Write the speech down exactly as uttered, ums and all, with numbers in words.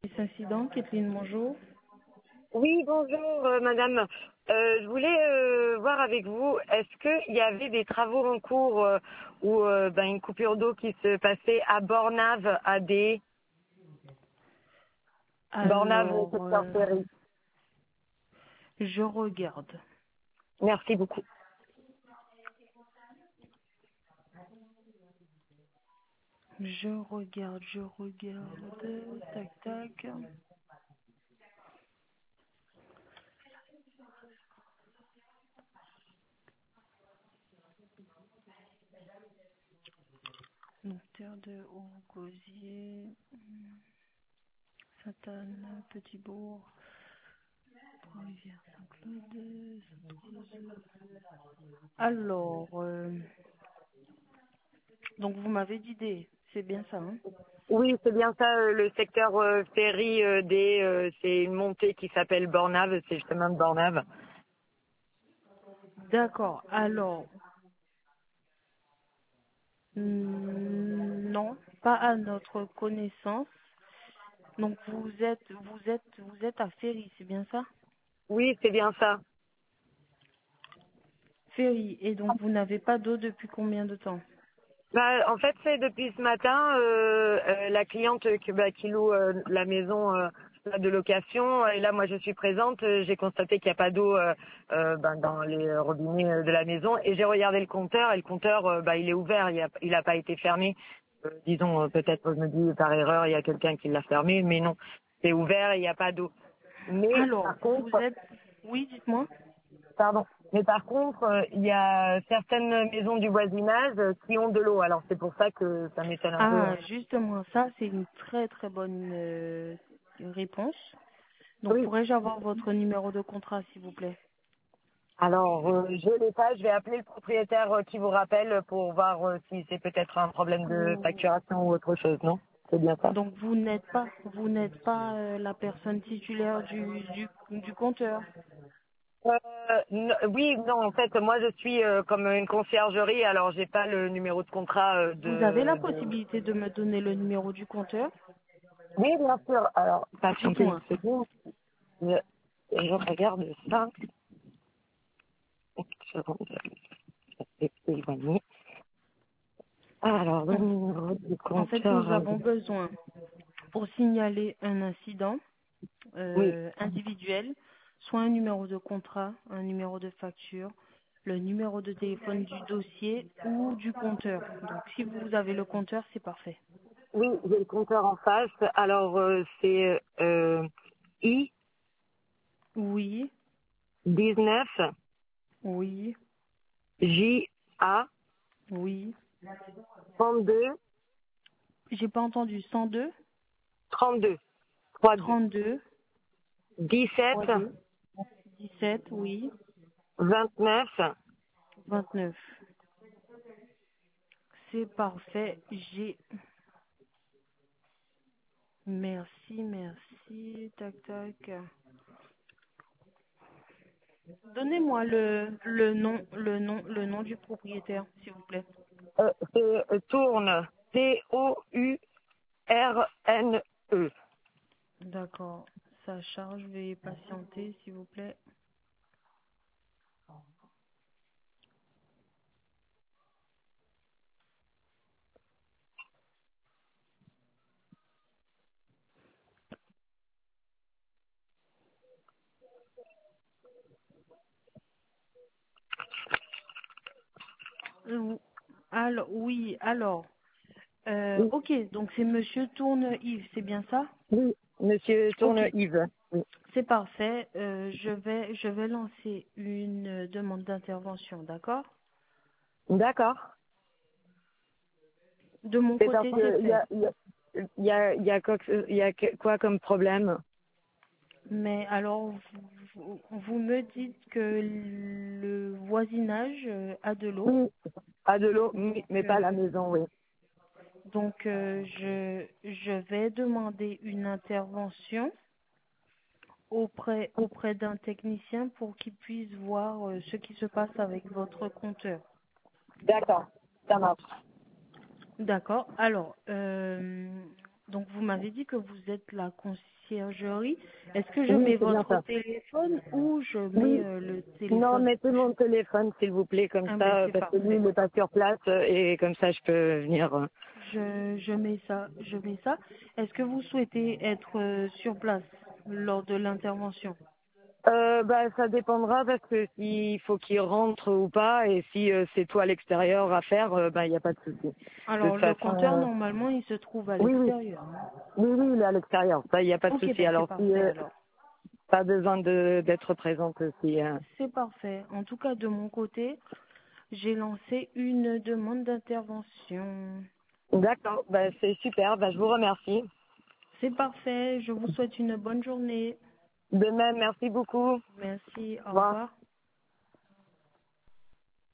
Cet incident, Kathleen, bonjour. Oui, bonjour euh, madame. Euh, je voulais euh, voir avec vous, est-ce qu'il y avait des travaux en cours euh, ou euh, ben, une coupure d'eau qui se passait à Bornave, à des Bornave, Alors, secteur euh, Ferry. je regarde. Merci beaucoup. Je regarde, je regarde. Tac, tac. Donc, terre de Haut-Gosier, Sainte-Anne, Petit-Bourg, Trois-Rivières, Saint-Claude, Sainte-Rose. Alors, euh, donc vous m'avez dit des, c'est bien ça, hein? Oui, c'est bien ça, euh, le secteur euh, Ferry euh, des, euh, c'est une montée qui s'appelle Bornave, c'est le chemin de Bornave. D'accord. Alors, hmm, non, pas à notre connaissance. Donc vous êtes, vous êtes, vous êtes à Ferry, c'est bien ça? Oui, c'est bien ça. Ferry. Et donc vous n'avez pas d'eau depuis combien de temps? Bah, en fait, c'est depuis ce matin, euh, euh, la cliente que, bah, qui loue euh, la maison euh, de location, et là, moi, je suis présente, euh, j'ai constaté qu'il n'y a pas d'eau euh, euh, ben, dans les robinets euh, de la maison, et j'ai regardé le compteur, et le compteur, euh, bah, il est ouvert, il n'a il a pas été fermé. Euh, disons, euh, peut-être, je me dis, par erreur, il y a quelqu'un qui l'a fermé, mais non, c'est ouvert et il n'y a pas d'eau. Mais, Alors, par vous contre, êtes, oui, dites-moi. Pardon. Mais par contre, euh, il y a certaines maisons du voisinage euh, qui ont de l'eau. Alors c'est pour ça que ça m'étonne un peu. Ah, justement, ça c'est une très très bonne euh, réponse. Donc Oui. pourrais-je avoir votre numéro de contrat, s'il vous plaît? Alors euh, je l'ai pas. Je vais appeler le propriétaire euh, qui vous rappelle pour voir euh, si c'est peut-être un problème de Vous- facturation ou autre chose. Non? C'est bien ça. Donc vous n'êtes pas, vous n'êtes pas euh, la personne titulaire du, du, du compteur. Euh, n- oui, non. En fait, moi je suis euh, comme une conciergerie. Alors j'ai pas le numéro de contrat euh, Vous avez la de, de. possibilité de me donner le numéro du compteur? Oui, bien sûr. Alors patientez une Dites-moi. seconde. Je, je regarde ça. Une seconde. C'est éloigné. Alors, le En, numéro du en fait, nous compteur. euh, avons besoin, pour signaler un incident Oui, euh, individuel, soit un numéro de contrat, un numéro de facture, le numéro de téléphone du dossier ou du compteur. Donc si vous avez le compteur, c'est parfait. oui, j'ai le compteur en face. Alors, euh, c'est euh, I Oui, dix-neuf oui, J A oui. trente-deux J'ai pas entendu. cent deux, trente-deux trente-deux trente-deux, dix-sept dix-sept, oui, vingt-neuf. vingt-neuf. C'est parfait. J'ai. Merci, merci. Tac, tac. Donnez-moi le, le nom, le nom, le nom du propriétaire, s'il vous plaît. Euh, c'est euh, tourne. T O U R N E. D'accord. Ça charge, veuillez patienter, s'il vous plaît. Euh, Alors, oui, alors. Euh, Oui, ok, donc c'est Monsieur Tourne-Yves, c'est bien ça? oui, monsieur Ok, Tourne Yves. Oui. c'est parfait. Euh, je vais, je vais lancer une demande d'intervention, d'accord? D'accord. De mon C'est parce côté, c'est que il y fait. a, il y a, il y a, il y a quoi, que- il y a que- quoi comme problème? Mais alors, vous, vous me dites que le voisinage euh, a de l'eau. Oui, à de l'eau, Donc, oui, mais pas à la euh, maison, oui. donc euh, je, je vais demander une intervention auprès, auprès d'un technicien pour qu'il puisse voir euh, ce qui se passe avec votre compteur. D'accord, ça marche. D'accord. Alors, euh, donc vous m'avez dit que vous êtes la concierge. conciergerie. Est-ce que je Oui, mets c'est bien votre ça. téléphone ou je mets Oui. euh, le Non, téléphone? mettez mon téléphone, s'il vous plaît, comme Ah ben ça, c'est parce que lui, parfait. il n'est pas sur place, euh, et comme ça, je peux venir. euh. Je, je mets ça, je mets ça. Est-ce que vous souhaitez être euh, sur place lors de l'intervention? Euh, bah, ça dépendra, parce que s'il faut qu'il rentre ou pas, et si euh, c'est tout à l'extérieur à faire, euh, bah, il n'y a pas de souci. De Alors toute le façon, compteur euh, normalement il se trouve à oui, oui, l'extérieur, hein. oui, oui, il est à l'extérieur, ça, il n'y a pas de Ok, souci. ben c'est Alors, si parfait euh, alors. pas besoin de d'être présente aussi. euh. C'est parfait. En tout cas de mon côté, j'ai lancé une demande d'intervention. D'accord, bah, c'est super, bah, je vous remercie. C'est parfait. Je vous souhaite une bonne journée. De même, merci beaucoup. Au Merci. Au revoir. revoir.